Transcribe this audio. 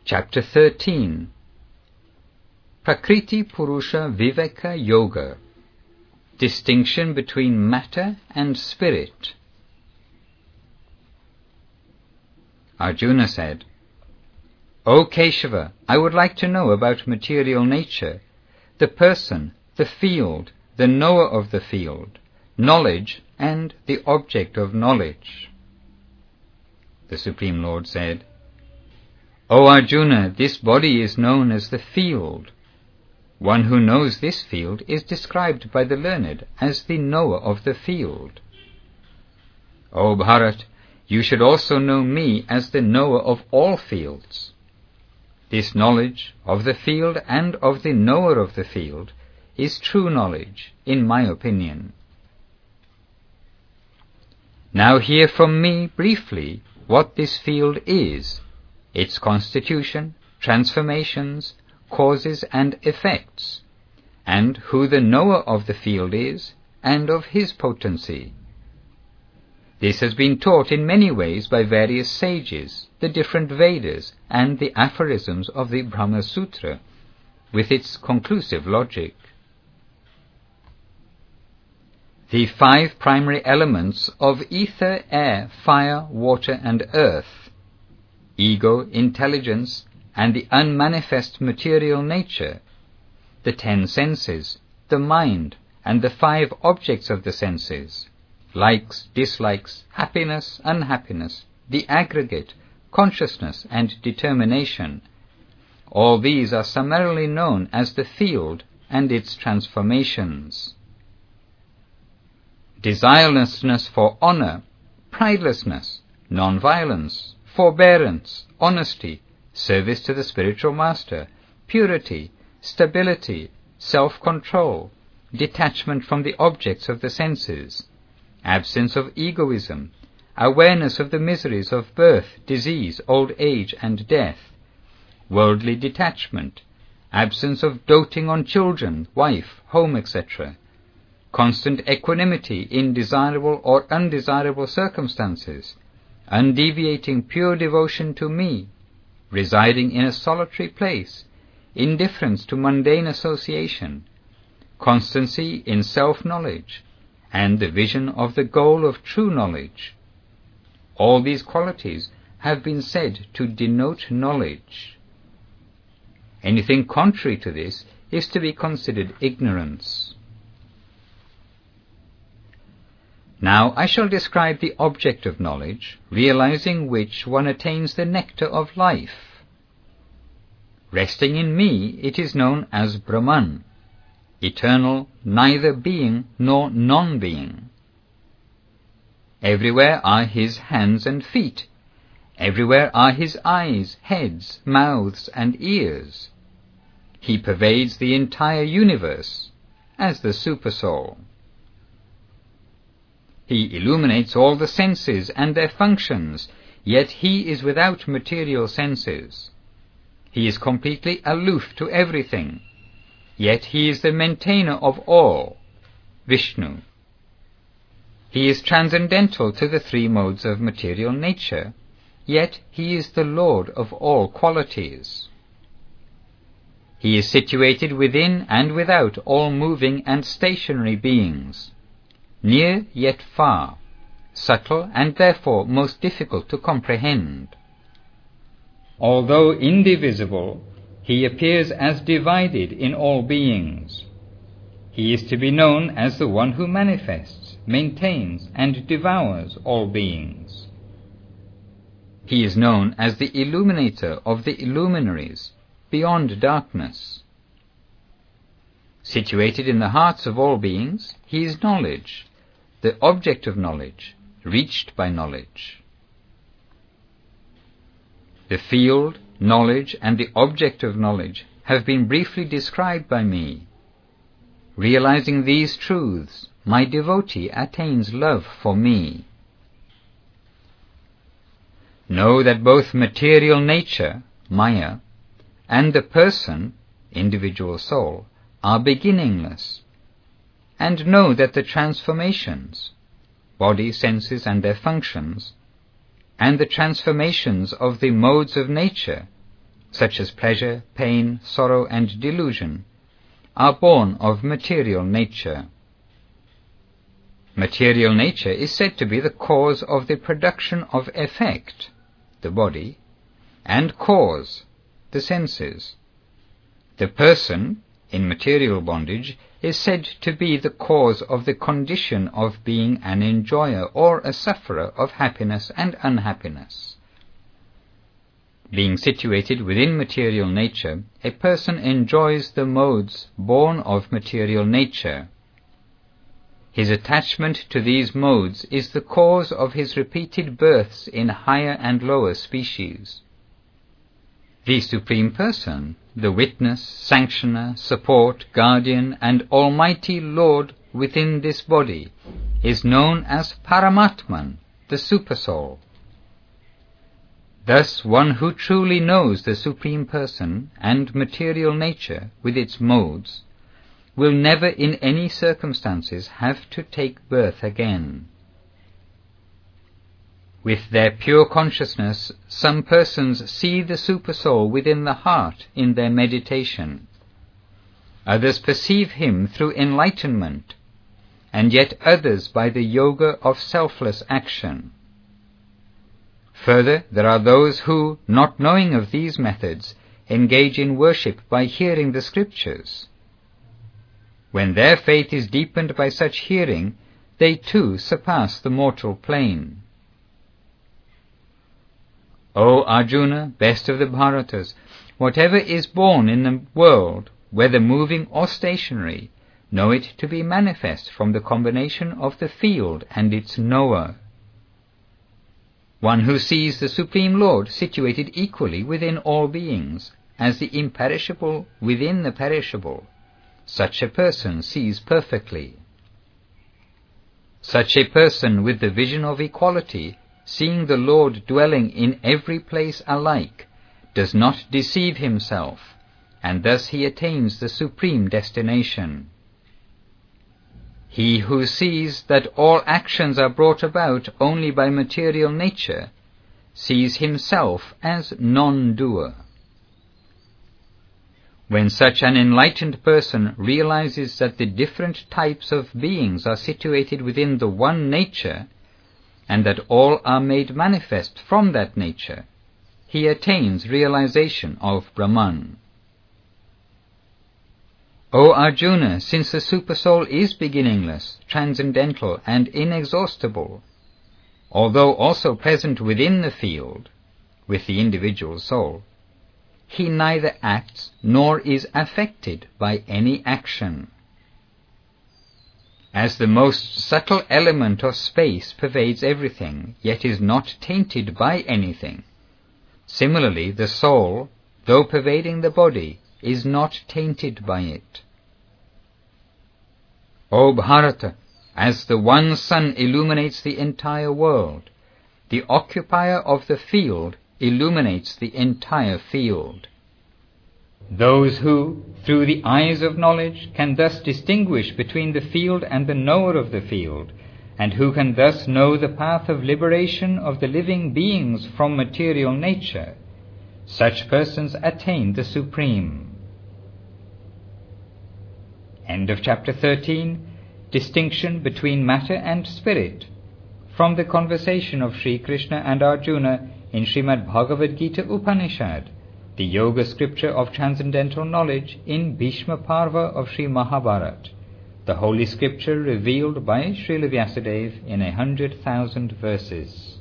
Chapter 13. Prakriti Purusha Viveka Yoga. Distinction between matter and spirit. Arjuna said, O Keshava, I would like to know about material nature, the person, the field, the knower of the field, knowledge, and the object of knowledge. The Supreme Lord said, O Arjuna, this body is known as the field. One who knows this field is described by the learned as the knower of the field. O Bharat, you should also know me as the knower of all fields. This knowledge of the field and of the knower of the field is true knowledge, in my opinion. Now hear from me briefly what this field is, its constitution, transformations, causes and effects, and who the knower of the field is, and of his potency. This has been taught in many ways by various sages, the different Vedas, and the aphorisms of the Brahma Sutra, with its conclusive logic. The 5 primary elements of ether, air, fire, water, and earth, ego, intelligence, and the unmanifest material nature, the 10 senses, the mind, and the 5 objects of the senses, likes, dislikes, happiness, unhappiness, the aggregate, consciousness, and determination. All these are summarily known as the field and its transformations. Desirelessness for honor, pridelessness, non-violence, forbearance, honesty, service to the spiritual master, purity, stability, self-control, detachment from the objects of the senses, absence of egoism, awareness of the miseries of birth, disease, old age, and death, worldly detachment, absence of doting on children, wife, home, etc., constant equanimity in desirable or undesirable circumstances, undeviating pure devotion to me, residing in a solitary place, indifference to mundane association, constancy in self-knowledge, and the vision of the goal of true knowledge. All these qualities have been said to denote knowledge. Anything contrary to this is to be considered ignorance. Now I shall describe the object of knowledge, realizing which one attains the nectar of life. Resting in me, it is known as Brahman, eternal, neither being nor non-being. Everywhere are his hands and feet. Everywhere are his eyes, heads, mouths, and ears. He pervades the entire universe as the Supersoul. He illuminates all the senses and their functions, yet he is without material senses. He is completely aloof to everything, yet he is the maintainer of all, Vishnu. He is transcendental to the 3 modes of material nature, yet he is the Lord of all qualities. He is situated within and without all moving and stationary beings, near yet far, subtle and therefore most difficult to comprehend. Although indivisible, he appears as divided in all beings. He is to be known as the one who manifests, maintains, and devours all beings. He is known as the illuminator of the illuminaries, beyond darkness. Situated in the hearts of all beings, he is knowledge, the object of knowledge, reached by knowledge. The field, knowledge, and the object of knowledge have been briefly described by me. Realizing these truths, my devotee attains love for me. Know that both material nature, Maya, and the person, individual soul, are beginningless, and know that the transformations, body, senses, and their functions, and the transformations of the modes of nature such as pleasure, pain, sorrow, and delusion, are born of material nature. Material nature is said to be the cause of the production of effect, the body, and cause, the senses. The person, in material bondage, is said to be the cause of the condition of being an enjoyer or a sufferer of happiness and unhappiness. Being situated within material nature, a person enjoys the modes born of material nature. His attachment to these modes is the cause of his repeated births in higher and lower species. The Supreme Person, the witness, sanctioner, support, guardian, and almighty Lord within this body, is known as Paramatman, the Supersoul. Thus, one who truly knows the Supreme Person and material nature with its modes will never in any circumstances have to take birth again. With their pure consciousness, some persons see the Supersoul within the heart in their meditation. Others perceive him through enlightenment, and yet others by the yoga of selfless action. Further, there are those who, not knowing of these methods, engage in worship by hearing the scriptures. When their faith is deepened by such hearing, they too surpass the mortal plane. O Arjuna, best of the Bharatas, whatever is born in the world, whether moving or stationary, know it to be manifest from the combination of the field and its knower. One who sees the Supreme Lord situated equally within all beings, as the imperishable within the perishable, such a person sees perfectly. Such a person with the vision of equality, seeing the Lord dwelling in every place alike, does not deceive himself, and thus he attains the supreme destination. He who sees that all actions are brought about only by material nature, sees himself as non-doer. When such an enlightened person realizes that the different types of beings are situated within the one nature, and that all are made manifest from that nature, he attains realization of Brahman. O Arjuna, since the Supersoul is beginningless, transcendental, and inexhaustible, although also present within the field, with the individual soul, he neither acts nor is affected by any action. As the most subtle element of space pervades everything, yet is not tainted by anything, similarly the soul, though pervading the body, is not tainted by it. O Bharata, as the one sun illuminates the entire world, the occupier of the field illuminates the entire field. Those who, through the eyes of knowledge, can thus distinguish between the field and the knower of the field, and who can thus know the path of liberation of the living beings from material nature, such persons attain the Supreme. End of chapter 13. Distinction between matter and spirit, from the conversation of Sri Krishna and Arjuna in Srimad Bhagavad Gita Upanishad, the yoga scripture of transcendental knowledge in Bhishma Parva of Sri Mahabharat, the holy scripture revealed by Srila Vyasadeva in 100,000 verses.